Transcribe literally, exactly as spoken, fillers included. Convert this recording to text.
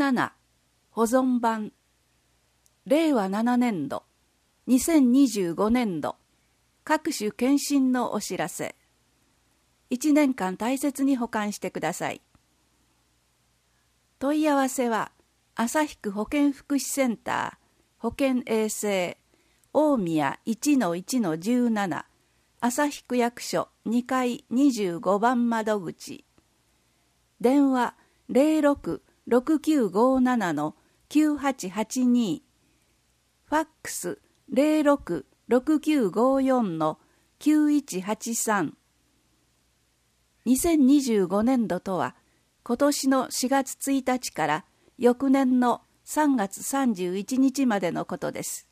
なな保存版れいわななねんどにせんにじゅうごねんど各種検診のお知らせ。いちねんかん大切に保管してください。問い合わせは旭区保健福祉センター保健衛生大宮 いちのいちのじゅうなな 旭区役所にかいにじゅうごばん窓口。電話 ゼロろく ろくきゅうごなな きゅうはちはちに。ファックス ゼロろく ろくきゅうごよん きゅういちはちさん。にせんにじゅうごねんどとは今年のしがつついたちから翌年のさんがつさんじゅういちにちまでのことです。